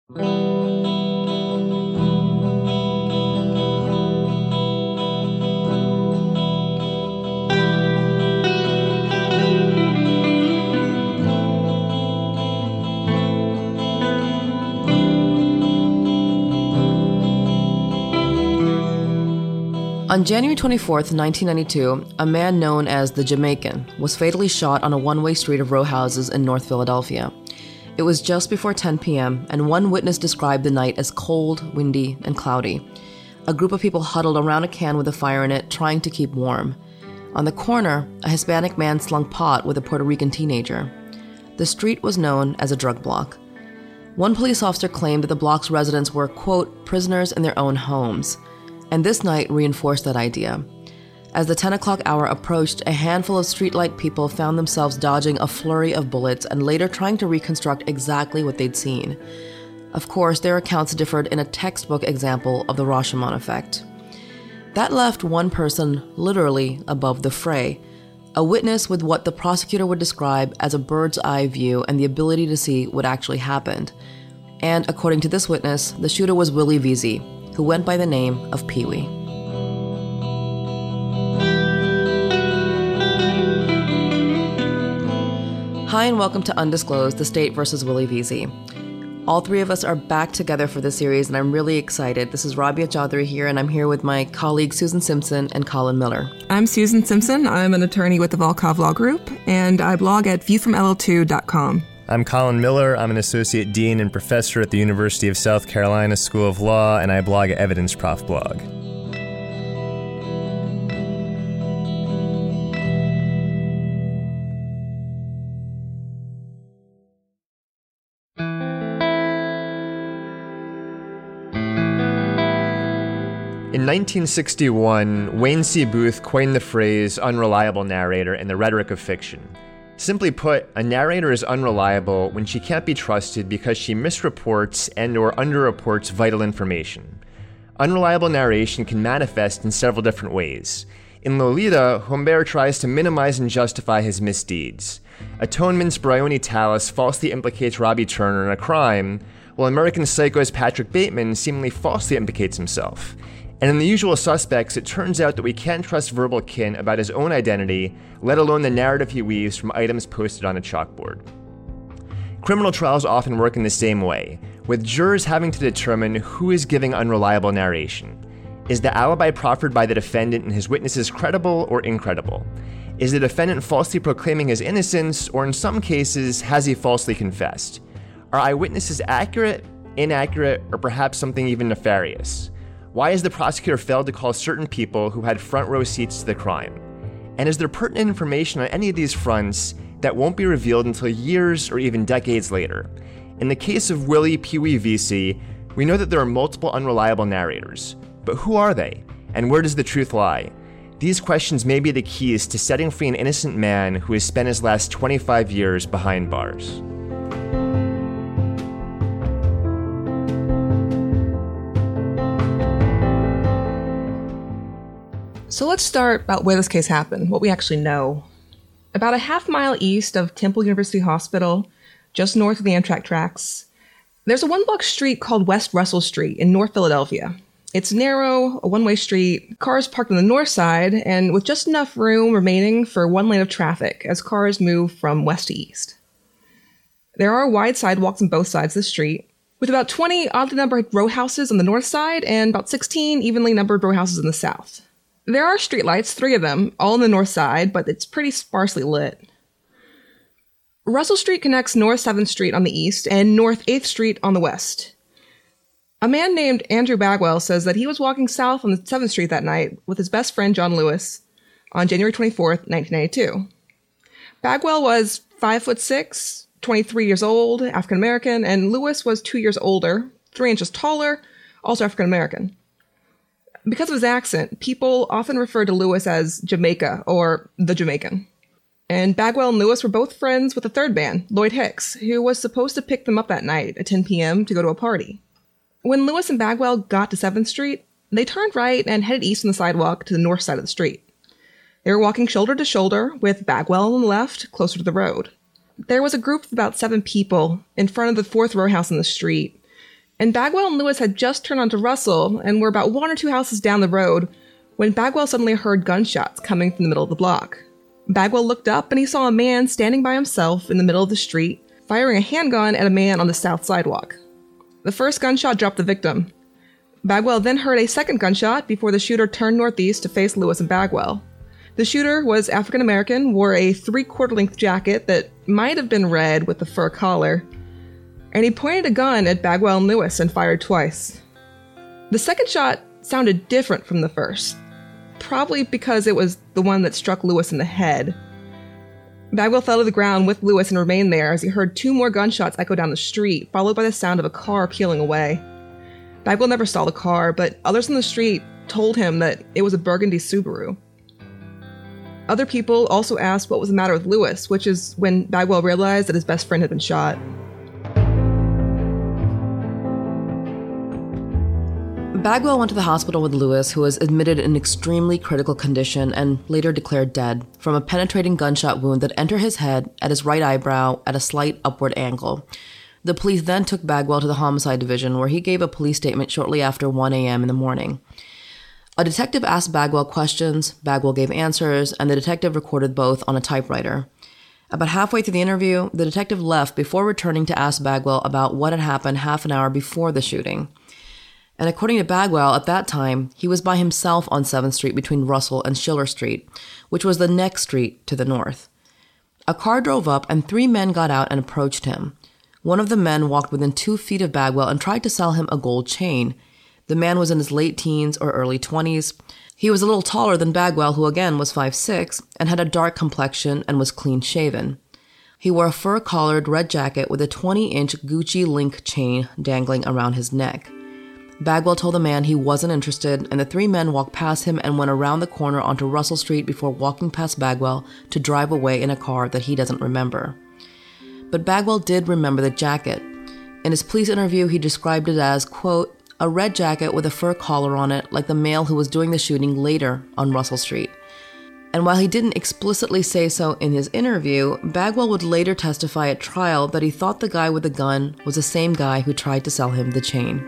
On January 24th, 1992, a man known as the Jamaican was fatally shot on a one-way street of row houses in North Philadelphia. It was just before 10 p.m., and one witness described the night as cold, windy, and cloudy. A group of people huddled around a can with a fire in it, trying to keep warm. On the corner, a Hispanic man slung pot with a Puerto Rican teenager. The street was known as a drug block. One police officer claimed that the block's residents were, quote, prisoners in their own homes. And this night reinforced that idea. As the 10 o'clock hour approached, a handful of streetlight people found themselves dodging a flurry of bullets and later trying to reconstruct exactly what they'd seen. Of course, their accounts differed in a textbook example of the Rashomon effect. That left one person literally above the fray, a witness with what the prosecutor would describe as a bird's eye view and the ability to see what actually happened. And according to this witness, the shooter was Willie Veazey, who went by the name of Pee-wee. Hi and welcome to Undisclosed, The State vs. Willie Veazey. All three of us are back together for this series and I'm really excited. This is Rabia Chaudhry here and I'm here with my colleagues Susan Simpson and Colin Miller. I'm Susan Simpson. I'm an attorney with the Volkov Law Group and I blog at viewfromll2.com. I'm Colin Miller. I'm an associate dean and professor at the University of South Carolina School of Law, and I blog at Evidence Prof blog. In 1961, Wayne C. Booth coined the phrase unreliable narrator in the rhetoric of fiction. Simply put, a narrator is unreliable when she can't be trusted because she misreports and/or underreports vital information. Unreliable narration can manifest in several different ways. In Lolita, Humbert tries to minimize and justify his misdeeds. Atonement's Bryony Tallis falsely implicates Robbie Turner in a crime, while American Psycho's Patrick Bateman seemingly falsely implicates himself. And in The Usual Suspects, it turns out that we can't trust Verbal Kint about his own identity, let alone the narrative he weaves from items posted on a chalkboard. Criminal trials often work in the same way, with jurors having to determine who is giving unreliable narration. Is the alibi proffered by the defendant and his witnesses credible or incredible? Is the defendant falsely proclaiming his innocence, or in some cases, has he falsely confessed? Are eyewitnesses accurate, inaccurate, or perhaps something even nefarious? Why has the prosecutor failed to call certain people who had front row seats to the crime? And is there pertinent information on any of these fronts that won't be revealed until years or even decades later? In the case of Willie Pee-wee Veazey, we know that there are multiple unreliable narrators. But who are they? And where does the truth lie? These questions may be the keys to setting free an innocent man who has spent his last 25 years behind bars. So let's start about where this case happened, what we actually know. About a half-mile east of Temple University Hospital, just north of the Amtrak tracks, there's a one-block street called West Russell Street in North Philadelphia. It's narrow, a one-way street, cars parked on the north side, and with just enough room remaining for one lane of traffic as cars move from west to east. There are wide sidewalks on both sides of the street, with about 20 oddly numbered row houses on the north side and about 16 evenly numbered row houses in the south. There are streetlights, 3 of them, all on the north side, but it's pretty sparsely lit. Russell Street connects North 7th Street on the east and North 8th Street on the west. A man named Andrew Bagwell says that he was walking south on the 7th Street that night with his best friend John Lewis on January 24th, 1992. Bagwell was 5'6", 23 years old, African-American, and Lewis was 2 years older, 3 inches taller, also African-American. Because of his accent, people often refer to Lewis as Jamaica or the Jamaican. And Bagwell and Lewis were both friends with a third man, Lloyd Hicks, who was supposed to pick them up that night at 10 p.m. to go to a party. When Lewis and Bagwell got to 7th Street, they turned right and headed east on the sidewalk to the north side of the street. They were walking shoulder to shoulder, with Bagwell on the left, closer to the road. There was a group of about 7 people in front of the 4th row house on the street, And Bagwell and Lewis had just turned onto Russell and were about 1 or 2 houses down the road when Bagwell suddenly heard gunshots coming from the middle of the block. Bagwell looked up and he saw a man standing by himself in the middle of the street, firing a handgun at a man on the south sidewalk. The first gunshot dropped the victim. Bagwell then heard a second gunshot before the shooter turned northeast to face Lewis and Bagwell. The shooter was African American, wore a 3/4-length jacket that might have been red with a fur collar, and he pointed a gun at Bagwell and Lewis and fired twice. The second shot sounded different from the first, probably because it was the one that struck Lewis in the head. Bagwell fell to the ground with Lewis and remained there as he heard 2 more gunshots echo down the street, followed by the sound of a car peeling away. Bagwell never saw the car, but others on the street told him that it was a burgundy Subaru. Other people also asked what was the matter with Lewis, which is when Bagwell realized that his best friend had been shot. Bagwell went to the hospital with Lewis, who was admitted in extremely critical condition and later declared dead from a penetrating gunshot wound that entered his head at his right eyebrow at a slight upward angle. The police then took Bagwell to the homicide division, where he gave a police statement shortly after 1 a.m. in the morning. A detective asked Bagwell questions, Bagwell gave answers, and the detective recorded both on a typewriter. About halfway through the interview, the detective left before returning to ask Bagwell about what had happened half an hour before the shooting. And according to Bagwell, at that time, he was by himself on 7th Street between Russell and Schiller Street, which was the next street to the north. A car drove up and 3 men got out and approached him. One of the men walked within 2 feet of Bagwell and tried to sell him a gold chain. The man was in his late teens or early 20s. He was a little taller than Bagwell, who again was 5'6", and had a dark complexion and was clean-shaven. He wore a fur-collared red jacket with a 20-inch Gucci link chain dangling around his neck. Bagwell told the man he wasn't interested, and the 3 men walked past him and went around the corner onto Russell Street before walking past Bagwell to drive away in a car that he doesn't remember. But Bagwell did remember the jacket. In his police interview, he described it as, quote, a red jacket with a fur collar on it, like the male who was doing the shooting later on Russell Street. And while he didn't explicitly say so in his interview, Bagwell would later testify at trial that he thought the guy with the gun was the same guy who tried to sell him the chain.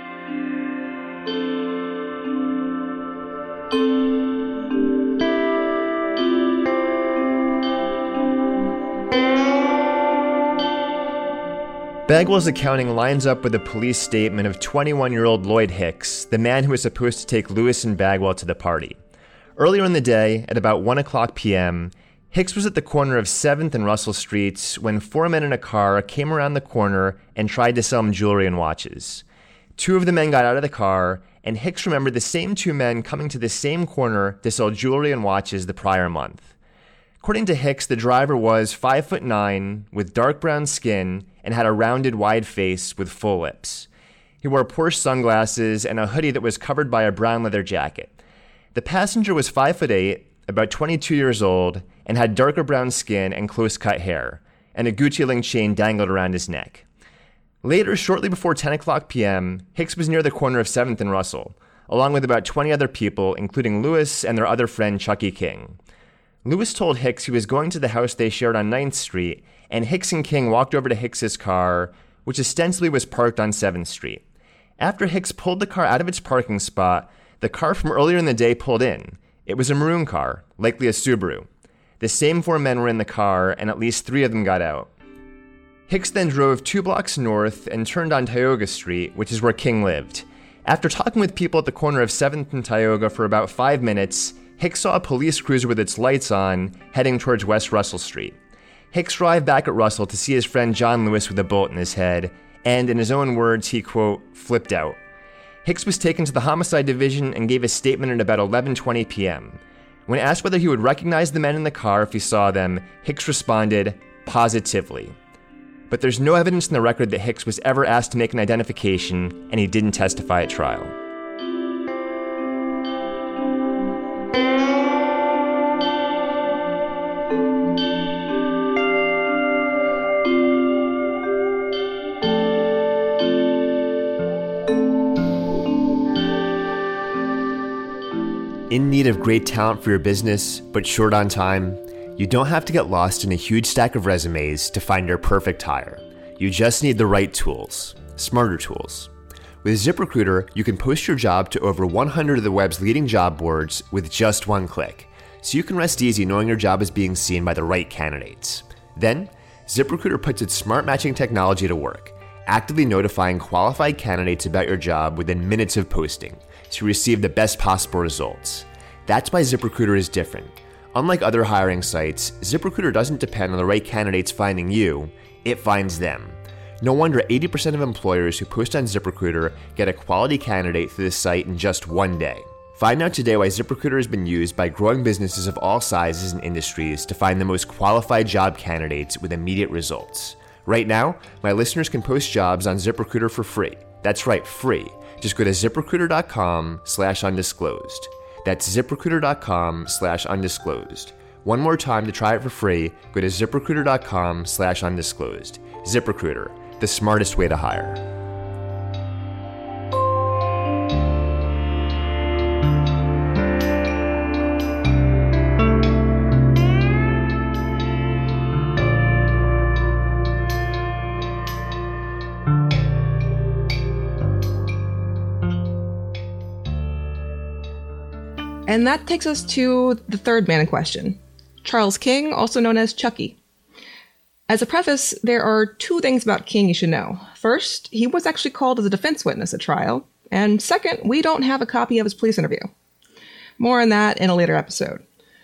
Bagwell's accounting lines up with the police statement of 21-year-old Lloyd Hicks, the man who was supposed to take Lewis and Bagwell to the party. Earlier in the day, at about 1 o'clock p.m., Hicks was at the corner of 7th and Russell Streets when 4 men in a car came around the corner and tried to sell him jewelry and watches. 2 of the men got out of the car, and Hicks remembered the same 2 men coming to the same corner to sell jewelry and watches the prior month. According to Hicks, the driver was 5'9", with dark brown skin, and had a rounded, wide face with full lips. He wore Porsche sunglasses and a hoodie that was covered by a brown leather jacket. The passenger was 5'8", about 22 years old, and had darker brown skin and close-cut hair, and a Gucci link chain dangled around his neck. Later, shortly before 10 o'clock p.m., Hicks was near the corner of 7th and Russell, along with about 20 other people, including Lewis and their other friend, Chucky King. Lewis told Hicks he was going to the house they shared on 9th Street, and Hicks and King walked over to Hicks's car, which ostensibly was parked on 7th Street. After Hicks pulled the car out of its parking spot, the car from earlier in the day pulled in. It was a maroon car, likely a Subaru. The same 4 men were in the car, and at least 3 of them got out. Hicks then drove 2 blocks north and turned on Tioga Street, which is where King lived. After talking with people at the corner of 7th and Tioga for about 5 minutes, Hicks saw a police cruiser with its lights on, heading towards West Russell Street. Hicks arrived back at Russell to see his friend John Lewis with a bullet in his head, and in his own words, he, quote, flipped out. Hicks was taken to the homicide division and gave a statement at about 11:20 p.m. When asked whether he would recognize the men in the car if he saw them, Hicks responded, positively. But there's no evidence in the record that Hicks was ever asked to make an identification, and he didn't testify at trial. In need of great talent for your business, but short on time? You don't have to get lost in a huge stack of resumes to find your perfect hire. You just need the right tools, smarter tools. With ZipRecruiter, you can post your job to over 100 of the web's leading job boards with just one click, so you can rest easy knowing your job is being seen by the right candidates. Then, ZipRecruiter puts its smart matching technology to work, actively notifying qualified candidates about your job within minutes of posting, so you receive the best possible results. That's why ZipRecruiter is different. Unlike other hiring sites, ZipRecruiter doesn't depend on the right candidates finding you, it finds them. No wonder 80% of employers who post on ZipRecruiter get a quality candidate through the site in just one day. Find out today why ZipRecruiter has been used by growing businesses of all sizes and industries to find the most qualified job candidates with immediate results. Right now, my listeners can post jobs on ZipRecruiter for free. That's right, free. Just go to ZipRecruiter.com/undisclosed. That's ZipRecruiter.com/undisclosed. One more time to try it for free, go to ZipRecruiter.com/undisclosed. ZipRecruiter, the smartest way to hire. And that takes us to the third man in question, Charles King, also known as Chucky. As a preface, there are two things about King you should know. First, he was actually called as a defense witness at trial. And second, we don't have a copy of his police interview. More on that in a later episode.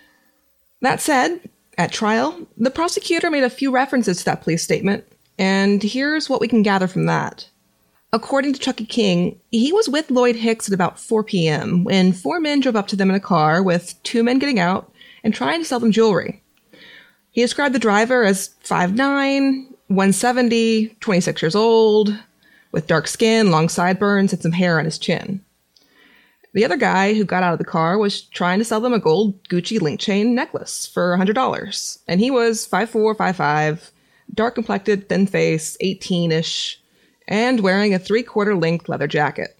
That said, at trial, the prosecutor made a few references to that police statement, and here's what we can gather from that. According to Chucky King, he was with Lloyd Hicks at about 4 p.m. when 4 men drove up to them in a car with 2 men getting out and trying to sell them jewelry. He described the driver as 5'9", 170, 26 years old, with dark skin, long sideburns, and some hair on his chin. The other guy who got out of the car was trying to sell them a gold Gucci link chain necklace for $100, and he was 5'4", 5'5", dark-complected, thin face, 18-ish, and wearing a 3/4 length leather jacket.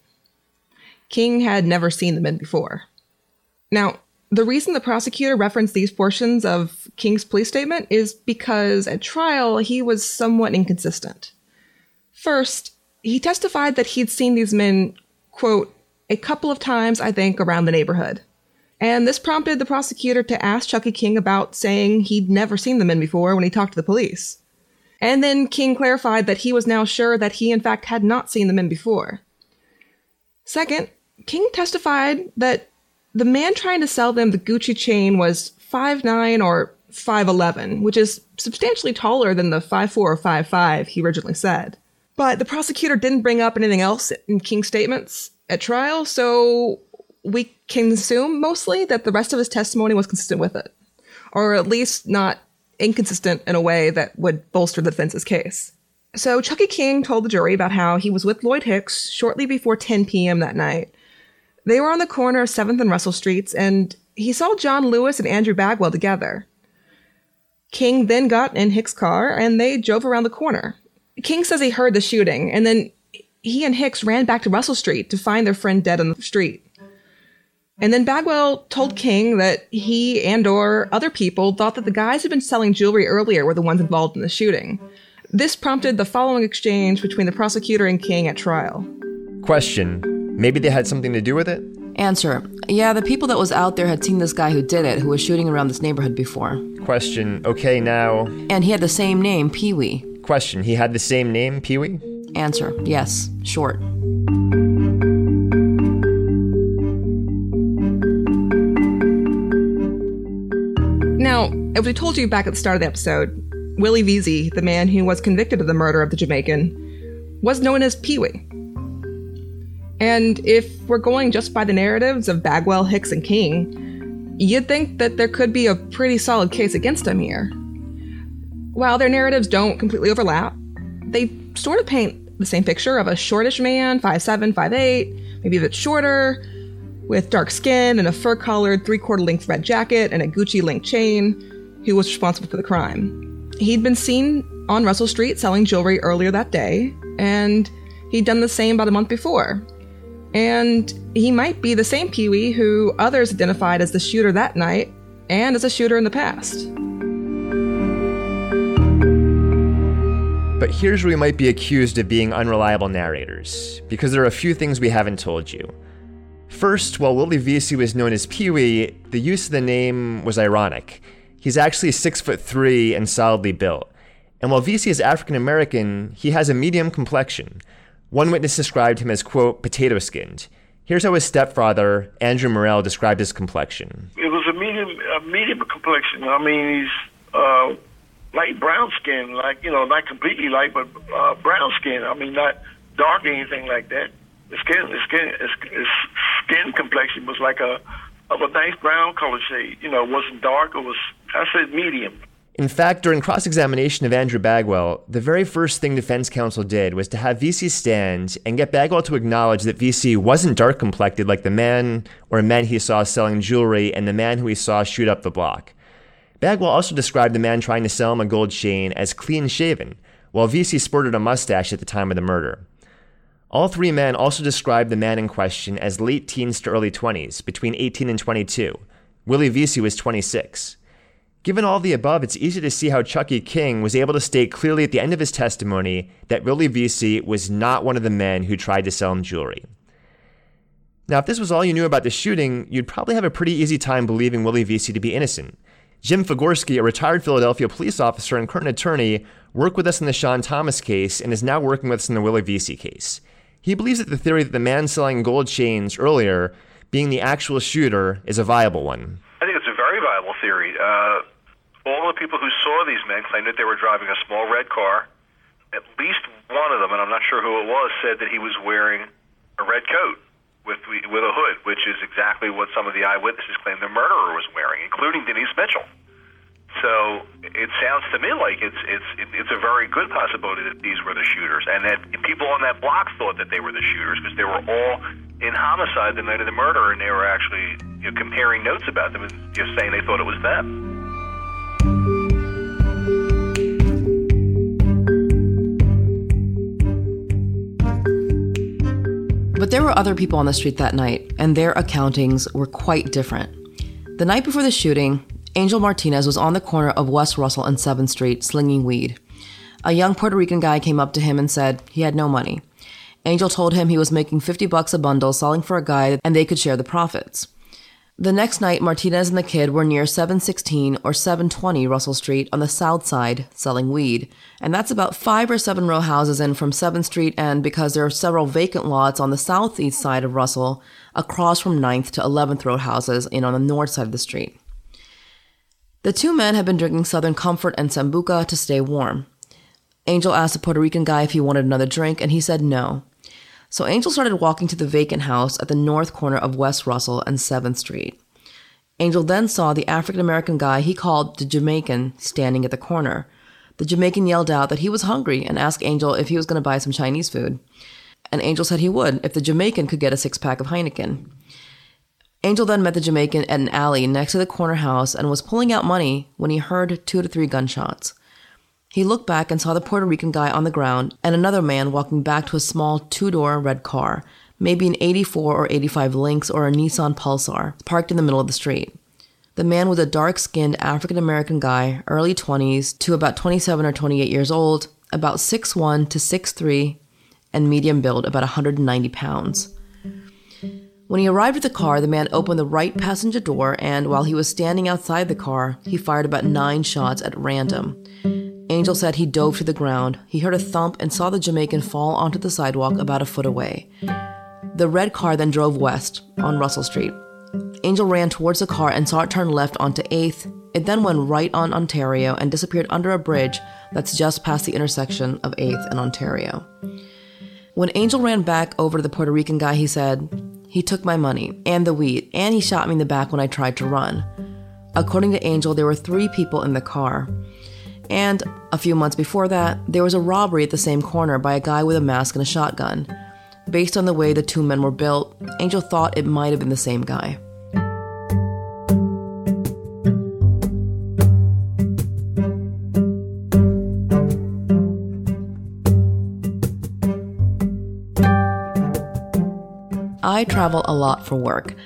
King had never seen the men before. Now, the reason the prosecutor referenced these portions of King's police statement is because at trial he was somewhat inconsistent. First, he testified that he'd seen these men, quote, a couple of times, I think, around the neighborhood. And this prompted the prosecutor to ask Chucky King about saying he'd never seen the men before when he talked to the police. And then King clarified that he was now sure that he in fact had not seen the men before. Second, King testified that the man trying to sell them the Gucci chain was 5'9" or 5'11", which is substantially taller than the 5'4" or 5'5" he originally said. But the prosecutor didn't bring up anything else in King's statements at trial, so we can assume mostly that the rest of his testimony was consistent with it, or at least not inconsistent in a way that would bolster the defense's case. So Chucky King told the jury about how he was with Lloyd Hicks shortly before 10 p.m. that night. They were on the corner of 7th and Russell Streets, and he saw John Lewis and Andrew Bagwell together. King then got in Hicks' car, and they drove around the corner. King says he heard the shooting, and then he and Hicks ran back to Russell Street to find their friend dead on the street. And then Bagwell told King that he and or other people thought that the guys who'd been selling jewelry earlier were the ones involved in the shooting. This prompted the following exchange between the prosecutor and King at trial. Question. Maybe they had something to do with it? Answer. Yeah, the people that was out there had seen this guy who did it, who was shooting around this neighborhood before. Question. Okay, now... And he had the same name, Pee-wee. Question. He had the same name, Pee-wee? Answer. Yes. Short. Now, as we told you back at the start of the episode, Willie Veazey, the man who was convicted of the murder of the Jamaican, was known as Pee-wee. And if we're going just by the narratives of Bagwell, Hicks, and King, you'd think that there could be a pretty solid case against him here. While their narratives don't completely overlap, they sort of paint the same picture of a shortish man, 5'7", 5'8", maybe a bit shorter, with dark skin and a fur-collared 3/4 length red jacket and a Gucci link chain, who was responsible for the crime. He'd been seen on Russell Street selling jewelry earlier that day, and he'd done the same about a month before. And he might be the same Pee-wee who others identified as the shooter that night and as a shooter in the past. Now, as we told you back at the start of the episode, Willie Veazey, the man who was convicted of the murder of the Jamaican, was known as Pee-wee. And if we're going just by the narratives of Bagwell, Hicks, and King, you'd think that there could be a pretty solid case against him here. While their narratives don't completely overlap, they paint the same picture of a shortish man, 5'7", 5'8", maybe a bit shorter, with dark skin and a fur-collared 3/4 length red jacket and a Gucci link chain, who was responsible for the crime. He'd done the same about a month before. And he might be the same Pee-wee who others identified as the shooter that night and as a shooter in the past. But here's where we might be accused of being unreliable narrators, because there are a few things we haven't told you. First, while Willie Vesey was known as Pee-wee, the use of the name was ironic. He's actually 6'3" and solidly built. And while Vesey is African American, he has a medium complexion. One witness described him as, quote, potato-skinned. Here's how his stepfather, Andrew Morell, described his complexion. It was a medium complexion. I mean, he's light brown skin, like, not completely light, but brown skin. I mean, not dark or anything like that. His skin complexion was like of a nice brown color shade. It wasn't dark. I said medium. In fact, during cross-examination of Andrew Bagwell, the very first thing defense counsel did was to have Vesey stand and get Bagwell to acknowledge that Vesey wasn't dark-complected like the man or men he saw selling jewelry and the man who he saw shoot up the block. Bagwell also described the man trying to sell him a gold chain as clean-shaven, while Vesey sported a mustache at the time of the murder. All three men also described the man in question as late teens to early 20s, between 18 and 22. Willie Vesey was 26. Given all the above, it's easy to see how Chucky King was able to state clearly at the end of his testimony that Willie Vesey was not one of the men who tried to sell him jewelry. Now, if this was all you knew about the shooting, you'd probably have a pretty easy time believing Willie Vesey to be innocent. Jim Figorski, a retired Philadelphia police officer and current attorney, worked with us in the Sean Thomas case and is now working with us in the Willie Vesey case. He believes that the theory that the man selling gold chains earlier, being the actual shooter, is a viable one. I think it's a very viable theory. All the people who saw these men claimed that they were driving a small red car. At least one of them, and I'm not sure who it was, said that he was wearing a red coat with a hood, which is exactly what some of the eyewitnesses claimed the murderer was wearing, including Denise Mitchell. So it sounds to me like it's a very good possibility that these were the shooters, and that people on that block thought that they were the shooters because they were all in homicide the night of the murder, and they were actually comparing notes about them and saying they thought it was them. But there were other people on the street that night, and their accountings were quite different. The night before the shooting, Angel Martinez was on the corner of West Russell and 7th Street slinging weed. A young Puerto Rican guy came up to him and said he had no money. Angel told him he was making $50 a bundle selling for a guy and they could share the profits. The next night, Martinez and the kid were near 716 or 720 Russell Street on the south side selling weed. And that's about 5 or 7 row houses in from 7th Street, and because there are several vacant lots on the southeast side of Russell, across from 9th to 11th row houses in on the north side of the street. The two men had been drinking Southern Comfort and Sambuca to stay warm. Angel asked the Puerto Rican guy if he wanted another drink, and he said no. So Angel started walking to the vacant house at the north corner of West Russell and 7th Street. Angel then saw the African-American guy he called the Jamaican standing at the corner. The Jamaican yelled out that he was hungry and asked Angel if he was going to buy some Chinese food. And Angel said he would if the Jamaican could get a 6-pack of Heineken. Angel then met the Jamaican at an alley next to the corner house and was pulling out money when he heard 2 to 3 gunshots. He looked back and saw the Puerto Rican guy on the ground and another man walking back to a small 2-door red car, maybe an 84 or 85 Lynx or a Nissan Pulsar, parked in the middle of the street. The man was a dark-skinned African-American guy, early 20s to about 27 or 28 years old, about 6'1" to 6'3", and medium build, about 190 pounds. When he arrived at the car, the man opened the right passenger door, and while he was standing outside the car, he fired about 9 shots at random. Angel said he dove to the ground. He heard a thump and saw the Jamaican fall onto the sidewalk about a foot away. The red car then drove west on Russell Street. Angel ran towards the car and saw it turn left onto 8th. It then went right on Ontario and disappeared under a bridge that's just past the intersection of 8th and Ontario. When Angel ran back over to the Puerto Rican guy, he said, "He took my money and the weed, and he shot me in the back when I tried to run." According to Angel, there were 3 people in the car. And a few months before that, there was a robbery at the same corner by a guy with a mask and a shotgun. Based on the way the 2 men were built, Angel thought it might have been the same guy. I travel a lot for work.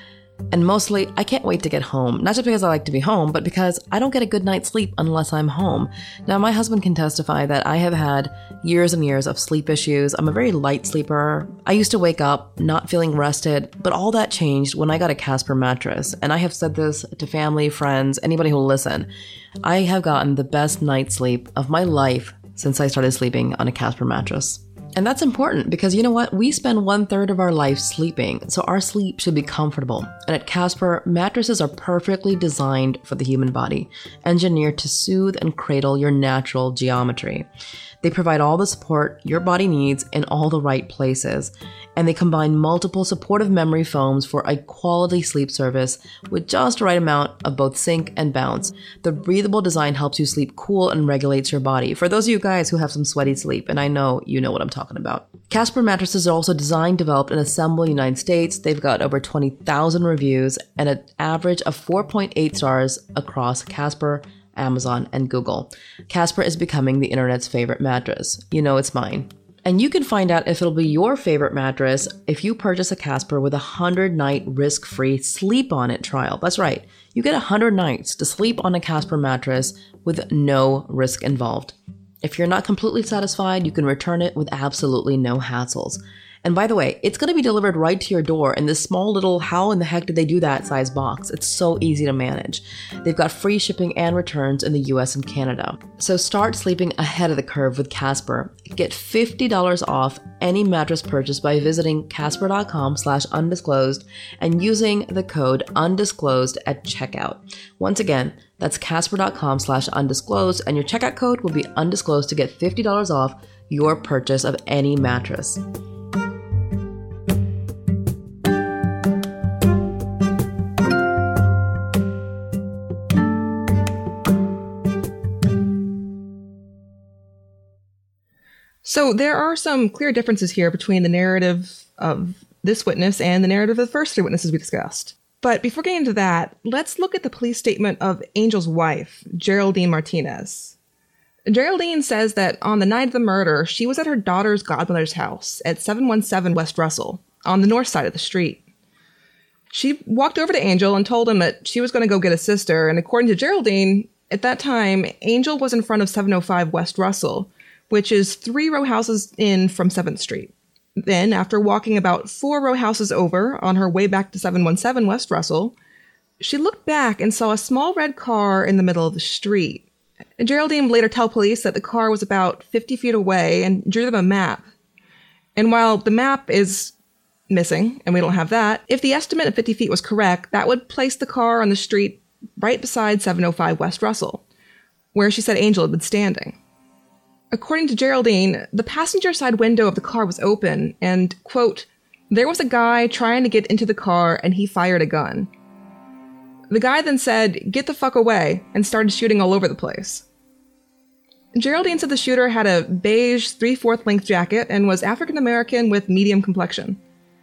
And mostly, I can't wait to get home. Not just because I like to be home, but because I don't get a good night's sleep unless I'm home. Now, my husband can testify that I have had years and years of sleep issues. I'm a very light sleeper. I used to wake up not feeling rested, but all that changed when I got a Casper mattress. And I have said this to family, friends, anybody who will listen. I have gotten the best night's sleep of my life since I started sleeping on a Casper mattress. And that's important because you know what? We spend 1/3 of our life sleeping, so our sleep should be comfortable. And at Casper, mattresses are perfectly designed for the human body, engineered to soothe and cradle your natural geometry. They provide all the support your body needs in all the right places, and they combine multiple supportive memory foams for a quality sleep service with just the right amount of both sink and bounce. The breathable design helps you sleep cool and regulates your body. For those of you guys who have some sweaty sleep, and I know you know what I'm talking about. Casper mattresses are also designed, developed, and assembled in the United States. They've got over 20,000 reviews and an average of 4.8 stars across Casper, Amazon, and Google. Casper is becoming the internet's favorite mattress. You know it's mine. And you can find out if it'll be your favorite mattress if you purchase a Casper with a 100-night risk-free sleep on it trial. That's right. You get 100 nights to sleep on a Casper mattress with no risk involved. If you're not completely satisfied, you can return it with absolutely no hassles. And by the way, it's going to be delivered right to your door in this small little how in the heck did they do that size box. It's so easy to manage. They've got free shipping and returns in the US and Canada. So start sleeping ahead of the curve with Casper. Get $50 off any mattress purchase by visiting casper.com/undisclosed and using the code undisclosed at checkout. Once again, that's casper.com/undisclosed and your checkout code will be undisclosed to get $50 off your purchase of any mattress. So there are some clear differences here between the narrative of this witness and the narrative of the first three witnesses we discussed. But before getting into that, let's look at the police statement of Angel's wife, Geraldine Martinez. Geraldine says that on the night of the murder, she was at her daughter's godmother's house at 717 West Russell, on the north side of the street. She walked over to Angel and told him that she was going to go get a sister, and according to Geraldine, at that time, Angel was in front of 705 West Russell, which is 3 row houses in from 7th Street. Then, after walking about 4 row houses over on her way back to 717 West Russell, she looked back and saw a small red car in the middle of the street. Geraldine would later tell police that the car was about 50 feet away and drew them a map. And while the map is missing, and we don't have that, if the estimate of 50 feet was correct, that would place the car on the street right beside 705 West Russell, where she said Angel had been standing. According to Geraldine, the passenger side window of the car was open and, quote, there was a guy trying to get into the car and he fired a gun. The guy then said, get the fuck away, and started shooting all over the place. Geraldine said the shooter had a beige 3/4 length jacket and was African American with medium complexion.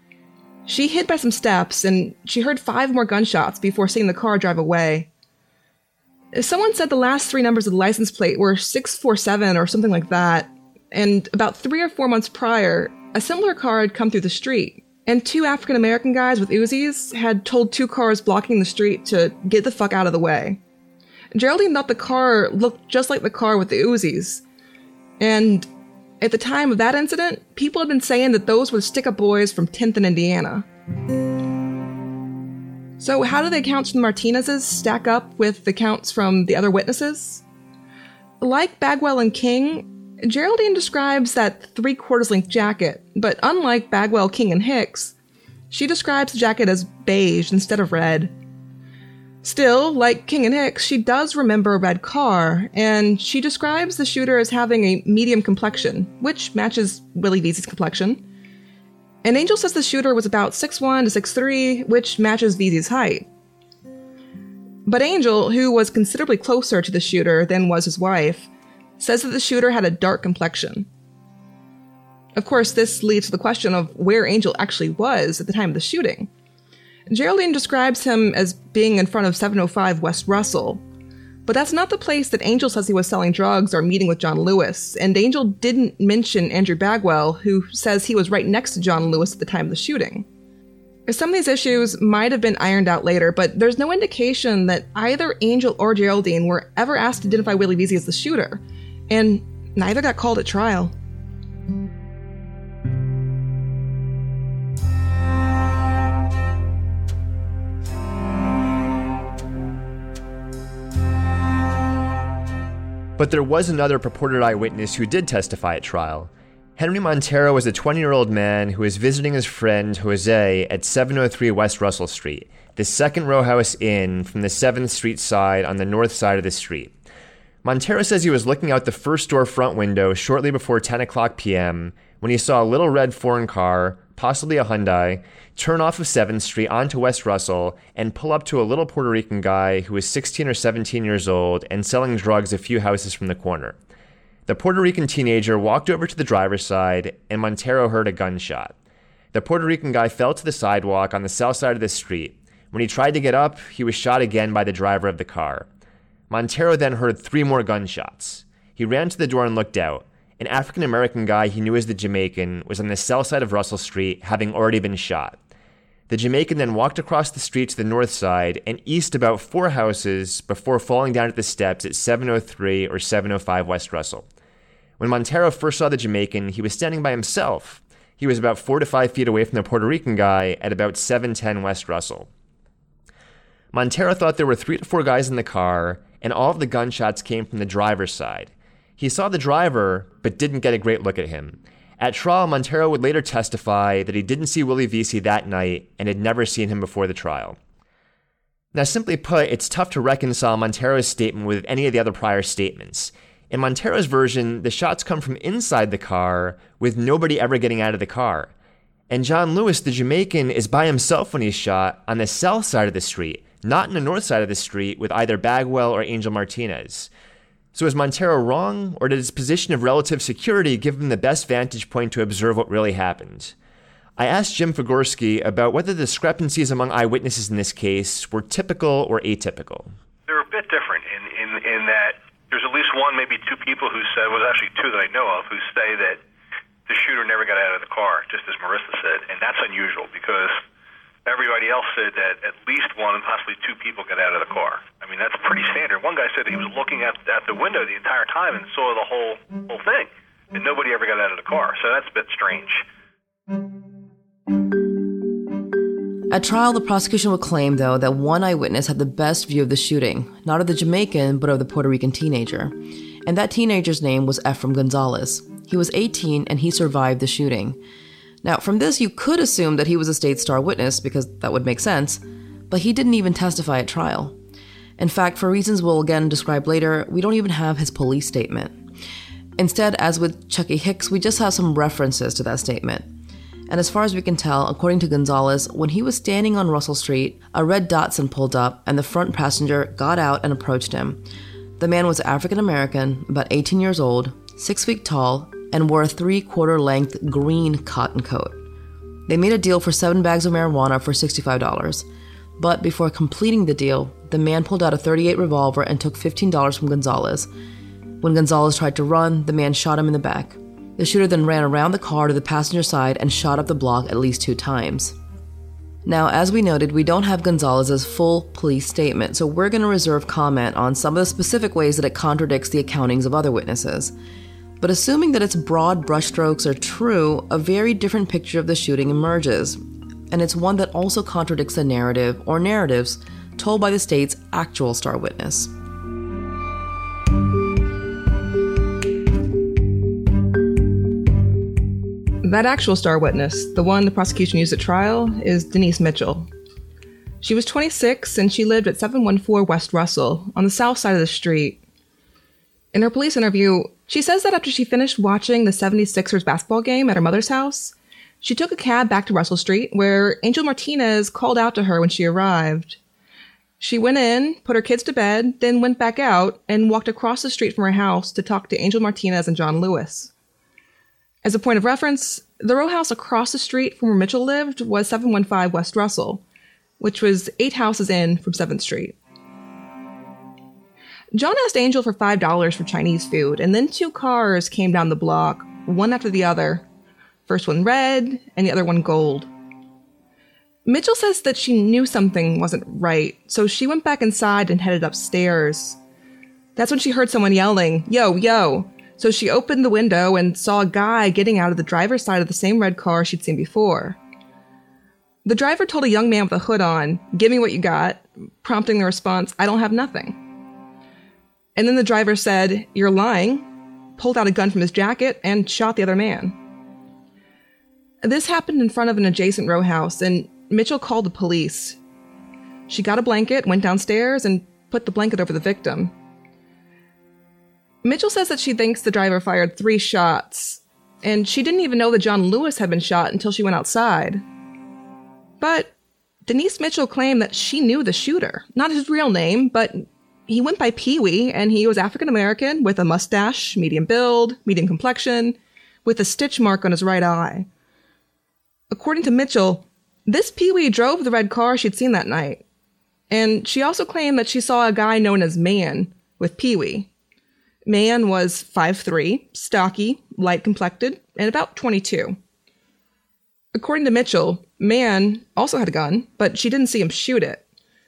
She hid by some steps and she heard 5 more gunshots before seeing the car drive away. Someone said the last 3 numbers of the license plate were 647 or something like that, and about 3 or 4 months prior, a similar car had come through the street, and 2 African-American guys with Uzis had told 2 cars blocking the street to get the fuck out of the way. Geraldine thought the car looked just like the car with the Uzis, and at the time of that incident, people had been saying that those were the stick-up boys from 10th and Indiana. So how do the accounts from the Martinezes stack up with the accounts from the other witnesses? Like Bagwell and King, Geraldine describes that 3/4 length jacket, but unlike Bagwell, King, and Hicks, she describes the jacket as beige instead of red. Still, like King and Hicks, she does remember a red car, and she describes the shooter as having a medium complexion, which matches Willie Veazey's complexion. And Angel says the shooter was about 6'1" to 6'3", which matches Veazey's height. But Angel, who was considerably closer to the shooter than was his wife, says that the shooter had a dark complexion. Of course, this leads to the question of where Angel actually was at the time of the shooting. Geraldine describes him as being in front of 705 West Russell, but that's not the place that Angel says he was selling drugs or meeting with John Lewis, and Angel didn't mention Andrew Bagwell, who says he was right next to John Lewis at the time of the shooting. Some of these issues might have been ironed out later, but there's no indication that either Angel or Geraldine were ever asked to identify Willie Veazey as the shooter, and neither got called at trial. But there was another purported eyewitness who did testify at trial. Henry Montero was a 20-year-old man who was visiting his friend Jose at 703 West Russell Street, the second row house in from the 7th Street side on the north side of the street. Montero says he was looking out the first door front window shortly before 10 o'clock p.m. when he saw a little red foreign car, possibly a Hyundai, turn off of 7th Street onto West Russell and pull up to a little Puerto Rican guy who was 16 or 17 years old and selling drugs a few houses from the corner. The Puerto Rican teenager walked over to the driver's side, and Montero heard a gunshot. The Puerto Rican guy fell to the sidewalk on the south side of the street. When he tried to get up, he was shot again by the driver of the car. Montero then heard 3 more gunshots. He ran to the door and looked out. An African-American guy he knew as the Jamaican was on the south side of Russell Street, having already been shot. The Jamaican then walked across the street to the north side and east about 4 houses before falling down at the steps at 703 or 705 West Russell. When Montero first saw the Jamaican, he was standing by himself. He was about 4 to 5 feet away from the Puerto Rican guy at about 710 West Russell. Montero thought there were 3 to 4 guys in the car, and all of the gunshots came from the driver's side. He saw the driver, but didn't get a great look at him. At trial, Montero would later testify that he didn't see Willie Veazey that night and had never seen him before the trial. Now, simply put, it's tough to reconcile Montero's statement with any of the other prior statements. In Montero's version, the shots come from inside the car, with nobody ever getting out of the car. And John Lewis, the Jamaican, is by himself when he's shot on the south side of the street, not in the north side of the street with either Bagwell or Angel Martinez. So is Montero wrong, or did his position of relative security give him the best vantage point to observe what really happened? I asked Jim Figurski about whether the discrepancies among eyewitnesses in this case were typical or atypical. They're a bit different in that there's at least one, maybe 2 people who said, well, actually 2 that I know of, who say that the shooter never got out of the car, just as Marissa said, and that's unusual because everybody else said that at least 1 and possibly 2 people got out of the car. I mean, that's pretty standard. One guy said that he was looking at the window the entire time and saw the whole thing, and nobody ever got out of the car, so that's a bit strange. At trial, the prosecution would claim, though, that one eyewitness had the best view of the shooting, not of the Jamaican, but of the Puerto Rican teenager. And that teenager's name was Ephraim Gonzalez. He was 18, and he survived the shooting. Now, from this, you could assume that he was a state star witness, because that would make sense, but he didn't even testify at trial. In fact, for reasons we'll again describe later, we don't even have his police statement. Instead, as with Chucky Hicks, we just have some references to that statement. And as far as we can tell, according to Gonzalez, when he was standing on Russell Street, a red Datsun pulled up and the front passenger got out and approached him. The man was African American, about 18 years old, 6 feet tall, and wore a 3/4 length green cotton coat. They made a deal for 7 bags of marijuana for $65. But before completing the deal, the man pulled out a .38 revolver and took $15 from Gonzalez. When Gonzalez tried to run, the man shot him in the back. The shooter then ran around the car to the passenger side and shot up the block at least 2 times. Now, as we noted, we don't have Gonzalez's full police statement, so we're going to reserve comment on some of the specific ways that it contradicts the accountings of other witnesses. But assuming that its broad brushstrokes are true, a very different picture of the shooting emerges, and it's one that also contradicts the narrative or narratives told by the state's actual star witness. That actual star witness, the one the prosecution used at trial, is Denise Mitchell. She was 26 and she lived at 714 West Russell on the south side of the street. In her police interview, she says that after she finished watching the 76ers basketball game at her mother's house, she took a cab back to Russell Street where Angel Martinez called out to her when she arrived. She went in, put her kids to bed, then went back out and walked across the street from her house to talk to Angel Martinez and John Lewis. As a point of reference, the row house across the street from where Mitchell lived was 715 West Russell, which was 8 houses in from 7th Street. John asked Angel for $5 for Chinese food, and then 2 cars came down the block, one after the other. First one red, and the other one gold. Mitchell says that she knew something wasn't right, so she went back inside and headed upstairs. That's when she heard someone yelling, "Yo, yo!" So she opened the window and saw a guy getting out of the driver's side of the same red car she'd seen before. The driver told a young man with a hood on, "Give me what you got," prompting the response, "I don't have nothing." And then the driver said, "You're lying," pulled out a gun from his jacket, and shot the other man. This happened in front of an adjacent row house, and Mitchell called the police. She got a blanket, went downstairs, and put the blanket over the victim. Mitchell says that she thinks the driver fired 3 shots, and she didn't even know that John Lewis had been shot until she went outside. But Denise Mitchell claimed that she knew the shooter. Not his real name, but he went by Pee-wee, and he was African-American with a mustache, medium build, medium complexion, with a stitch mark on his right eye. According to Mitchell, this Pee-wee drove the red car she'd seen that night. And she also claimed that she saw a guy known as Man with Pee-wee. Man was 5'3", stocky, light-complected, and about 22. According to Mitchell, Man also had a gun, but she didn't see him shoot it.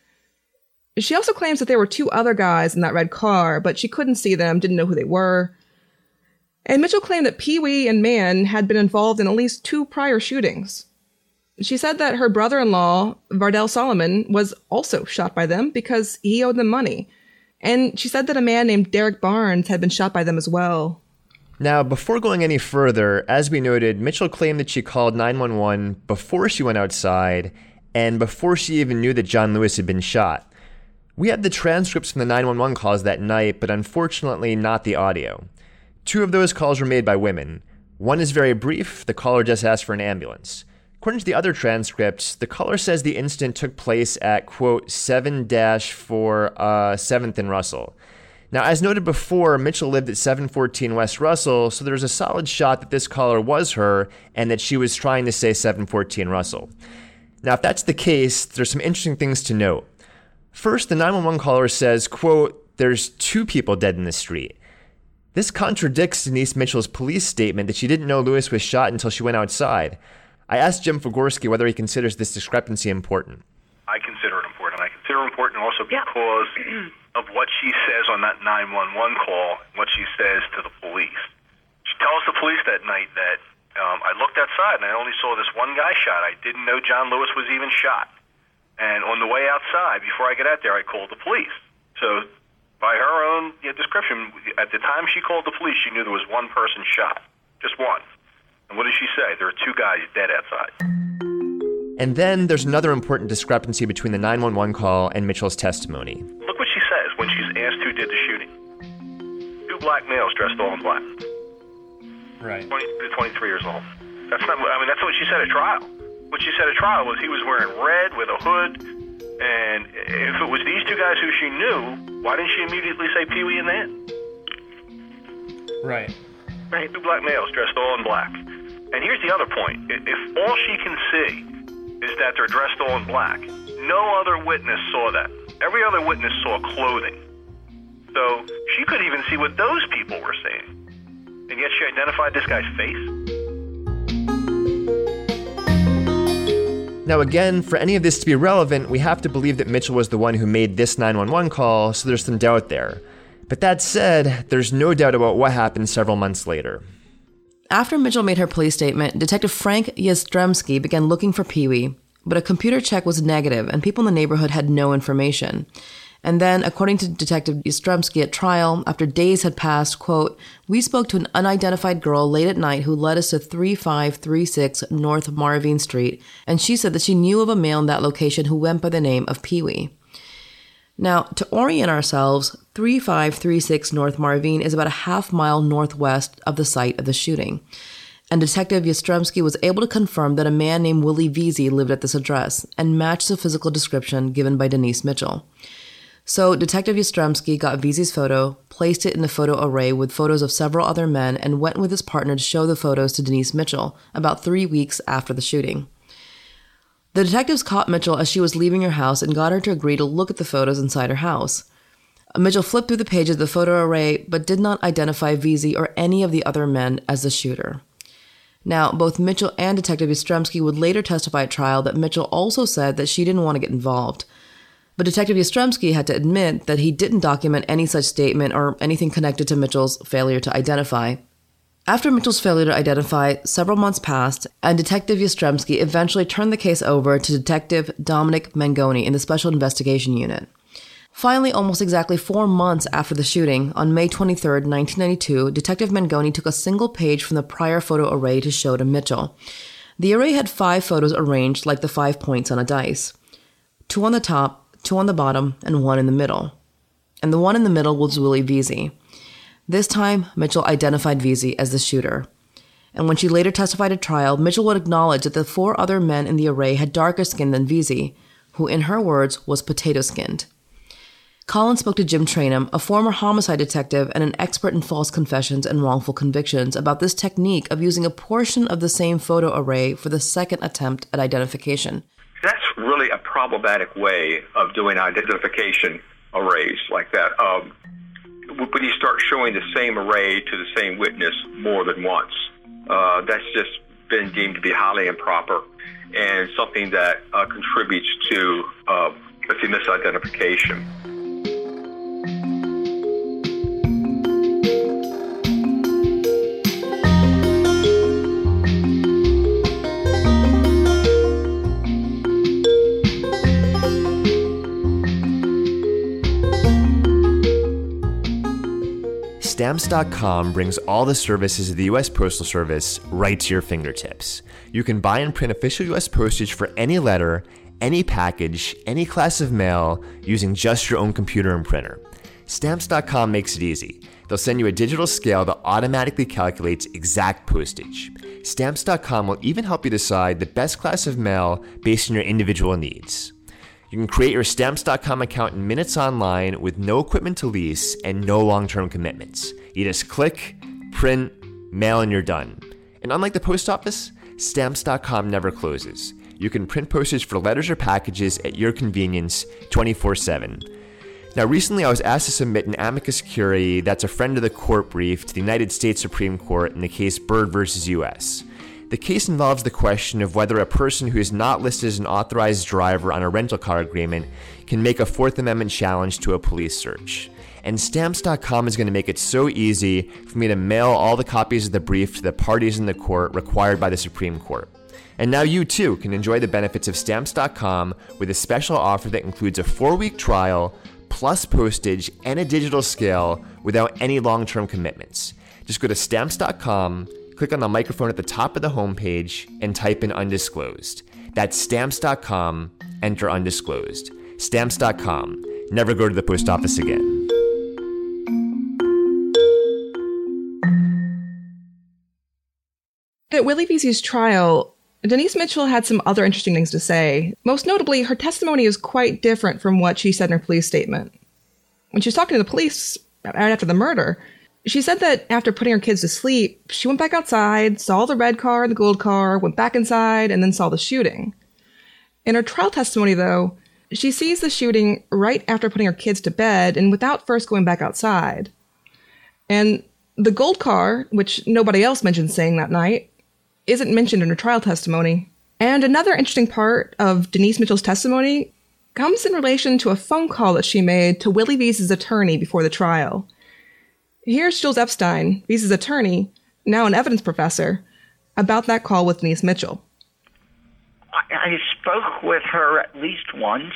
She also claims that there were 2 other guys in that red car, but she couldn't see them, didn't know who they were. And Mitchell claimed that Pee-wee and Man had been involved in at least 2 prior shootings. She said that her brother-in-law, Vardell Solomon, was also shot by them because he owed them money. And she said that a man named Derek Barnes had been shot by them as well. Now, before going any further, as we noted, Mitchell claimed that she called 911 before she went outside and before she even knew that John Lewis had been shot. We had the transcripts from the 911 calls that night, but unfortunately not the audio. 2 of those calls were made by women. One is very brief. The caller just asked for an ambulance. According to the other transcripts, the caller says the incident took place at, quote, 7-4 7th and Russell. Now, as noted before, Mitchell lived at 714 West Russell, so there's a solid shot that this caller was her and that she was trying to say 714 Russell. Now, if that's the case, there's some interesting things to note. First, the 911 caller says, quote, "There's 2 people dead in the street." This contradicts Denise Mitchell's police statement that she didn't know Lewis was shot until she went outside. I asked Jim Fagorski whether he considers this discrepancy important. I consider it important. I consider it important also because of what she says on that 911 call, what she says to the police. She tells the police that night that I looked outside and I only saw this one guy shot. I didn't know John Lewis was even shot. And on the way outside, before I get out there, I called the police. So by her own description, at the time she called the police, she knew there was one person shot. Just one. And what did she say? There are 2 guys dead outside. And then there's another important discrepancy between the 911 call and Mitchell's testimony. Look what she says when she's asked who did the shooting. 2 black males dressed all in black. Right. 20 to 23 years old. That's what she said at trial. What she said at trial was he was wearing red with a hood, and if it was these 2 guys who she knew, why didn't she immediately say Pee-wee and Man? Right. 2 black males dressed all in black. And here's the other point. If all she can see is that they're dressed all in black, no other witness saw that. Every other witness saw clothing. So she couldn't even see what those people were seeing. And yet she identified this guy's face. Now again, for any of this to be relevant, we have to believe that Mitchell was the one who made this 911 call, so there's some doubt there. But that said, there's no doubt about what happened several months later. After Mitchell made her police statement, Detective Frank Jastrzemski began looking for Pee-wee, but a computer check was negative and people in the neighborhood had no information. And then, according to Detective Jastrzemski at trial, after days had passed, quote, "We spoke to an unidentified girl late at night who led us to 3536 North Marvine Street, and she said that she knew of a male in that location who went by the name of Pee-wee." Now, to orient ourselves, 3536 North Marvine is about a half-mile northwest of the site of the shooting. And Detective Jastrzemski was able to confirm that a man named Willie Veazey lived at this address and matched the physical description given by Denise Mitchell. So Detective Jastrzemski got Veazey's photo, placed it in the photo array with photos of several other men, and went with his partner to show the photos to Denise Mitchell about 3 weeks after the shooting. The detectives caught Mitchell as she was leaving her house and got her to agree to look at the photos inside her house. Mitchell flipped through the pages of the photo array, but did not identify Veazey or any of the other men as the shooter. Now, both Mitchell and Detective Yastrzemski would later testify at trial that Mitchell also said that she didn't want to get involved. But Detective Yastrzemski had to admit that he didn't document any such statement or anything connected to Mitchell's failure to identify. After Mitchell's failure to identify, several months passed, and Detective Yastrzemski eventually turned the case over to Detective Dominic Mangoni in the Special Investigation Unit. Finally, almost exactly 4 months after the shooting, on May 23, 1992, Detective Mangoni took a single page from the prior photo array to show to Mitchell. The array had 5 photos arranged like the 5 points on a dice. 2 on the top, 2 on the bottom, and 1 in the middle. And the one in the middle was Willie Veazey. This time, Mitchell identified Veazey as the shooter. And when she later testified at trial, Mitchell would acknowledge that the 4 other men in the array had darker skin than Veazey, who, in her words, was potato-skinned. Collins spoke to Jim Trainum, a former homicide detective and an expert in false confessions and wrongful convictions, about this technique of using a portion of the same photo array for the second attempt at identification. That's really a problematic way of doing identification arrays like that. When you start showing the same array to the same witness more than once, that's just been deemed to be highly improper and something that contributes to misidentification. Stamps.com brings all the services of the U.S. Postal Service right to your fingertips. You can buy and print official U.S. postage for any letter, any package, any class of mail using just your own computer and printer. Stamps.com makes it easy. They'll send you a digital scale that automatically calculates exact postage. Stamps.com will even help you decide the best class of mail based on your individual needs. You can create your Stamps.com account in minutes online with no equipment to lease and no long-term commitments. You just click, print, mail, and you're done. And unlike the post office, Stamps.com never closes. You can print postage for letters or packages at your convenience 24/7. Now, recently I was asked to submit an amicus curiae, that's a friend of the court brief, to the United States Supreme Court in the case Byrd versus U.S. The case involves the question of whether a person who is not listed as an authorized driver on a rental car agreement can make a Fourth Amendment challenge to a police search. And Stamps.com is going to make it so easy for me to mail all the copies of the brief to the parties in the court required by the Supreme Court. And now you too can enjoy the benefits of Stamps.com with a special offer that includes a 4-week trial, plus postage and a digital scale without any long-term commitments. Just go to Stamps.com, click on the microphone at the top of the homepage, and type in undisclosed. That's Stamps.com, enter undisclosed. Stamps.com. Never go to the post office again. At Willie Veazey's trial, Denise Mitchell had some other interesting things to say. Most notably, her testimony is quite different from what she said in her police statement. When she was talking to the police right after the murder, she said that after putting her kids to sleep, she went back outside, saw the red car and the gold car, went back inside, and then saw the shooting. In her trial testimony, though, she sees the shooting right after putting her kids to bed and without first going back outside. And the gold car, which nobody else mentioned seeing that night, isn't mentioned in her trial testimony. And another interesting part of Denise Mitchell's testimony comes in relation to a phone call that she made to Willie Veazey's attorney before the trial. Here's Jules Epstein, Veazey's attorney, now an evidence professor, about that call with Denise Mitchell. I spoke with her at least once,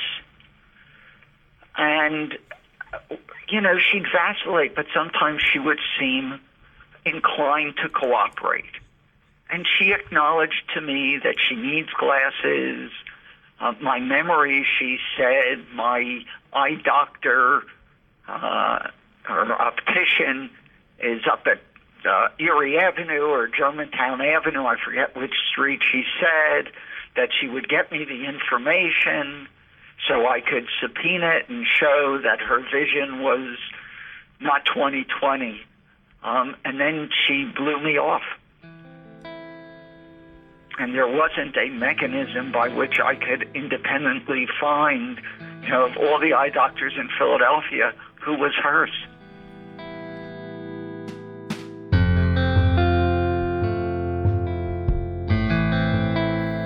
and, she'd vacillate, but sometimes she would seem inclined to cooperate. And she acknowledged to me that she needs glasses. My memory, she said, my eye doctor, her optician, is up at Erie Avenue or Germantown Avenue. I forget which street she said, that she would get me the information so I could subpoena it and show that her vision was not 20/20. And then she blew me off. And there wasn't a mechanism by which I could independently find, of all the eye doctors in Philadelphia, who was hers.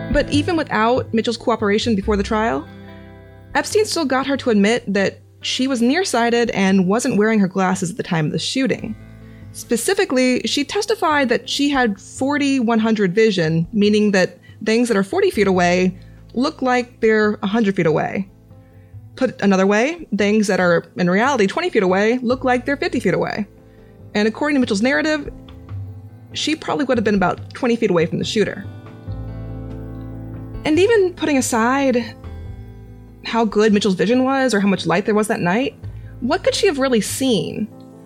But even without Mitchell's cooperation before the trial, Epstein still got her to admit that she was nearsighted and wasn't wearing her glasses at the time of the shooting. Specifically, she testified that she had 40-100 vision, meaning that things that are 40 feet away look like they're 100 feet away. Put another way, things that are in reality 20 feet away look like they're 50 feet away. And according to Mitchell's narrative, she probably would have been about 20 feet away from the shooter. And even putting aside how good Mitchell's vision was or how much light there was that night, what could she have really seen?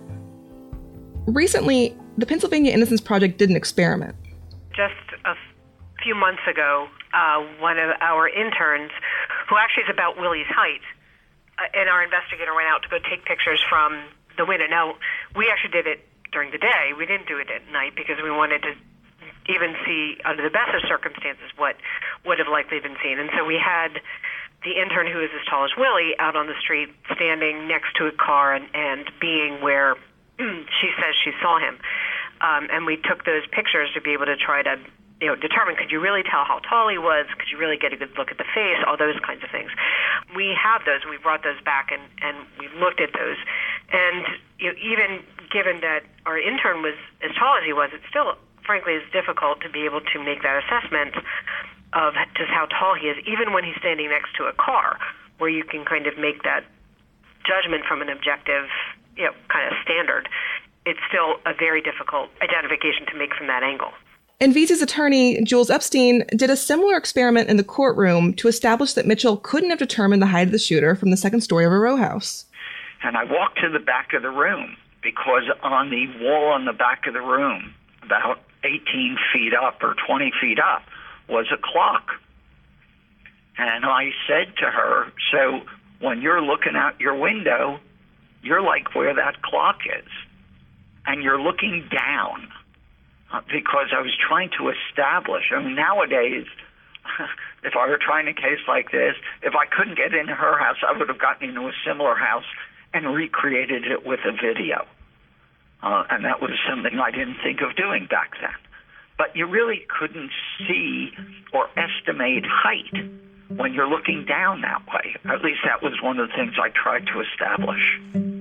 Recently, the Pennsylvania Innocence Project did an experiment. Just a few months ago, one of our interns, who actually is about Willie's height, and our investigator went out to go take pictures from the window. Now, we actually did it during the day. We didn't do it at night because we wanted to even see, under the best of circumstances, what would have likely been seen. And so we had the intern, who is as tall as Willie, out on the street standing next to a car and being where she says she saw him. And we took those pictures to be able to try to determine, could you really tell how tall he was? Could you really get a good look at the face? All those kinds of things. We have those, and we brought those back, and we looked at those. And even given that our intern was as tall as he was, it still, frankly, is difficult to be able to make that assessment of just how tall he is, even when he's standing next to a car, where you can kind of make that judgment from an objective, kind of standard. It's still a very difficult identification to make from that angle. And Vesey's attorney, Jules Epstein, did a similar experiment in the courtroom to establish that Mitchell couldn't have determined the height of the shooter from the second story of a row house. And I walked to the back of the room because on the wall on the back of the room, about 18 feet up or 20 feet up, was a clock. And I said to her, so when you're looking out your window, you're like where that clock is. And you're looking down. Because I was trying to establish, nowadays, if I were trying a case like this, if I couldn't get into her house, I would have gotten into a similar house and recreated it with a video. And that was something I didn't think of doing back then. But you really couldn't see or estimate height when you're looking down that way. At least that was one of the things I tried to establish.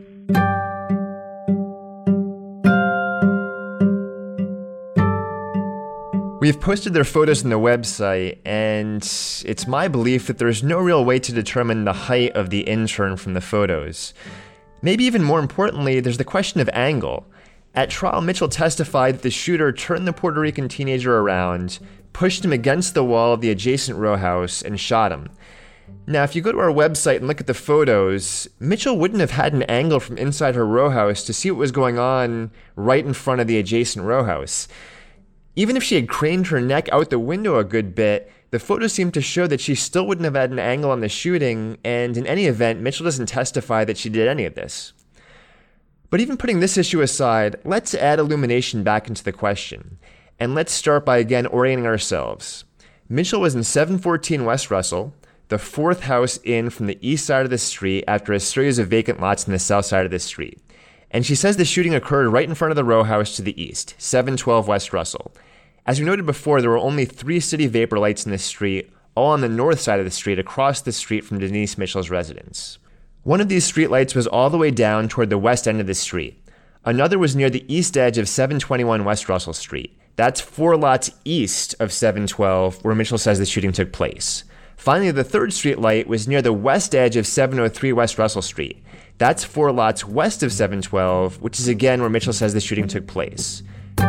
We've posted their photos on the website, and it's my belief that there's no real way to determine the height of the intern from the photos. Maybe even more importantly, there's the question of angle. At trial, Mitchell testified that the shooter turned the Puerto Rican teenager around, pushed him against the wall of the adjacent row house, and shot him. Now, if you go to our website and look at the photos, Mitchell wouldn't have had an angle from inside her row house to see what was going on right in front of the adjacent row house. Even if she had craned her neck out the window a good bit, the photos seem to show that she still wouldn't have had an angle on the shooting, and in any event, Mitchell doesn't testify that she did any of this. But even putting this issue aside, let's add illumination back into the question. And let's start by again orienting ourselves. Mitchell was in 714 West Russell, the fourth house in from the east side of the street after a series of vacant lots on the south side of the street. And she says the shooting occurred right in front of the row house to the east, 712 West Russell. As we noted before, there were only 3 city vapor lights in the street, all on the north side of the street across the street from Denise Mitchell's residence. One of these streetlights was all the way down toward the west end of the street. Another was near the east edge of 721 West Russell Street. That's 4 lots east of 712, where Mitchell says the shooting took place. Finally, the third streetlight was near the west edge of 703 West Russell Street. That's 4 lots west of 712, which is again where Mitchell says the shooting took place.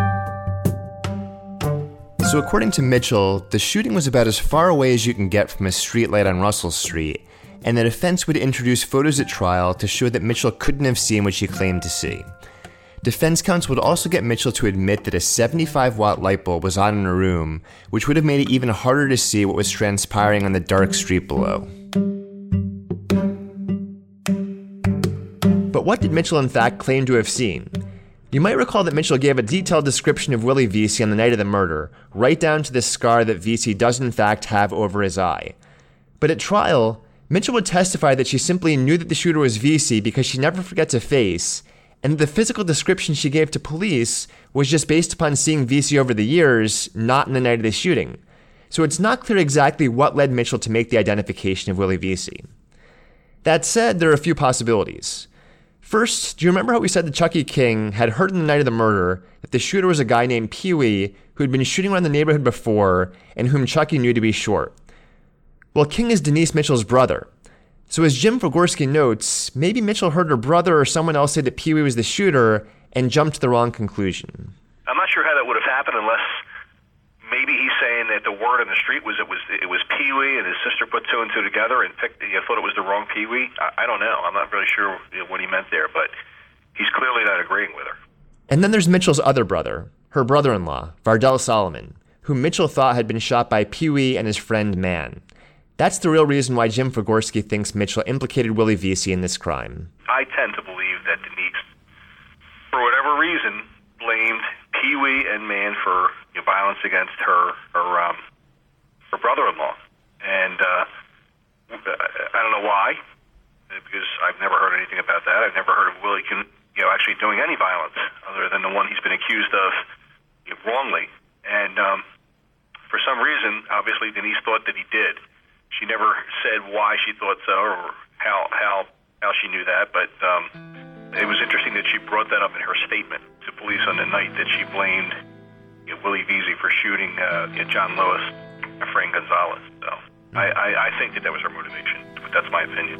So according to Mitchell, the shooting was about as far away as you can get from a streetlight on Russell Street, and the defense would introduce photos at trial to show that Mitchell couldn't have seen what she claimed to see. Defense counsel would also get Mitchell to admit that a 75-watt light bulb was on in her room, which would have made it even harder to see what was transpiring on the dark street below. But what did Mitchell in fact claim to have seen? You might recall that Mitchell gave a detailed description of Willie Vesey on the night of the murder, right down to the scar that Vesey does in fact have over his eye. But at trial, Mitchell would testify that she simply knew that the shooter was Vesey because she never forgets a face, and the physical description she gave to police was just based upon seeing Vesey over the years, not in the night of the shooting. so it's not clear exactly what led Mitchell to make the identification of Willie Vesey. That said, there are a few possibilities. First, do you remember how we said that Chucky King had heard on the night of the murder that the shooter was a guy named Pee Wee who had been shooting around the neighborhood before and whom Chucky knew to be short? Well, King is Denise Mitchell's brother. So as Jim Figurski notes, maybe Mitchell heard her brother or someone else say that Pee Wee was the shooter and jumped to the wrong conclusion. I'm not sure how that would have happened unless maybe he's saying that the word on the street was it was Pee Wee and his sister put two and two together and thought it was the wrong Pee Wee. I don't know. I'm not really sure what he meant there, but he's clearly not agreeing with her. And then there's Mitchell's other brother, her brother-in-law, Vardell Solomon, whom Mitchell thought had been shot by Pee Wee and his friend Man. That's the real reason why Jim Figurski thinks Mitchell implicated Willie Vesey in this crime. I tend to believe that Denise, for whatever reason, blamed Pee Wee and Man for violence against her brother-in-law. And I don't know why, because I've never heard anything about that. I've never heard of Willie actually doing any violence other than the one he's been accused of wrongly. And for some reason, obviously, Denise thought that he did. She never said why she thought so or how she knew that, but it was interesting that she brought that up in her statement to police on the night that she blamed Willie Vesey for shooting John Lewis, Efrain Gonzalez. So I think that was her motivation, but that's my opinion.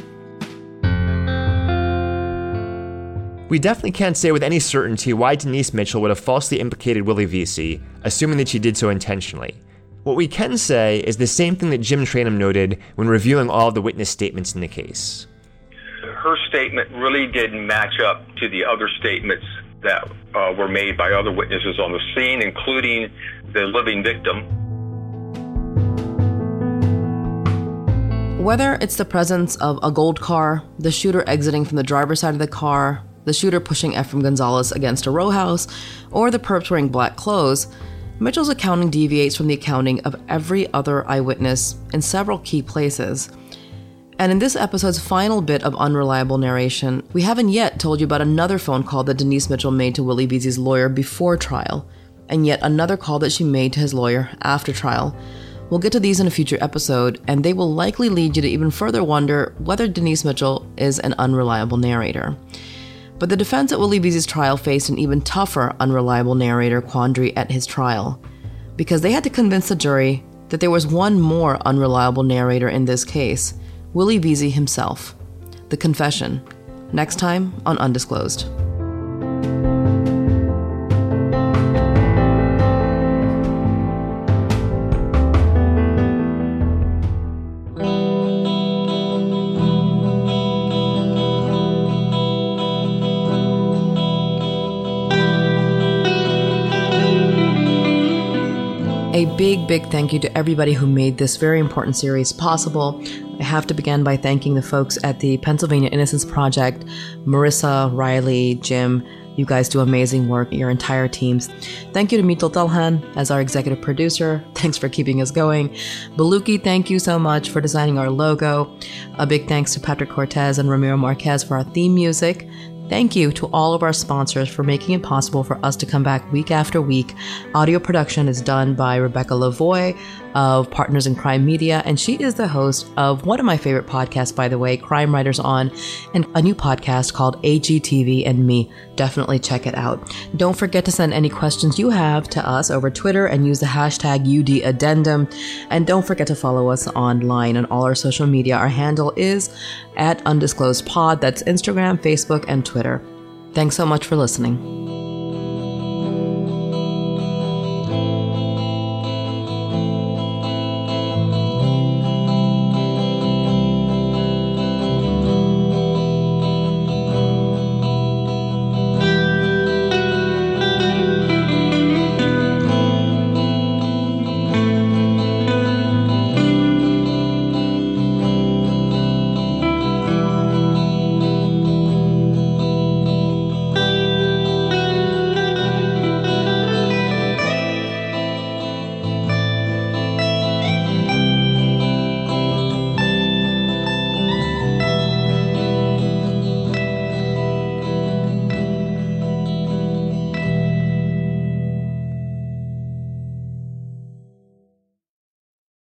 We definitely can't say with any certainty why Denise Mitchell would have falsely implicated Willie Vesey, assuming that she did so intentionally. What we can say is the same thing that Jim Trainum noted when reviewing all of the witness statements in the case. Her statement really didn't match up to the other statements that were made by other witnesses on the scene, including the living victim. Whether it's the presence of a gold car, the shooter exiting from the driver's side of the car, the shooter pushing Efrain Gonzalez against a row house, or the perps wearing black clothes, Mitchell's accounting deviates from the accounting of every other eyewitness in several key places. And in this episode's final bit of unreliable narration, we haven't yet told you about another phone call that Denise Mitchell made to Willie Vesey's lawyer before trial, and yet another call that she made to his lawyer after trial. We'll get to these in a future episode, and they will likely lead you to even further wonder whether Denise Mitchell is an unreliable narrator. But the defense at Willie Vesey's trial faced an even tougher unreliable narrator quandary at his trial, because they had to convince the jury that there was one more unreliable narrator in this case, Willie Vesey himself. The confession, next time on Undisclosed. A big thank you to everybody who made this very important series possible. I have to begin by thanking the folks at the Pennsylvania Innocence Project, Marissa, Riley, Jim. You guys do amazing work, your entire teams. Thank you to Mito Telhan as our executive producer. Thanks for keeping us going. Baluki, thank you so much for designing our logo. A big thanks to Patrick Cortez and Ramiro Marquez for our theme music. Thank you to all of our sponsors for making it possible for us to come back week after week. Audio production is done by Rebecca Lavoie of Partners in Crime Media, and she is the host of one of my favorite podcasts, by the way, Crime Writers On, and a new podcast called AGTV and Me. Definitely check it out. Don't forget to send any questions you have to us over Twitter and use the hashtag UDAddendum. And don't forget to follow us online on all our social media. Our handle is @undisclosedpod. That's Instagram, Facebook, and Twitter. Thanks so much for listening.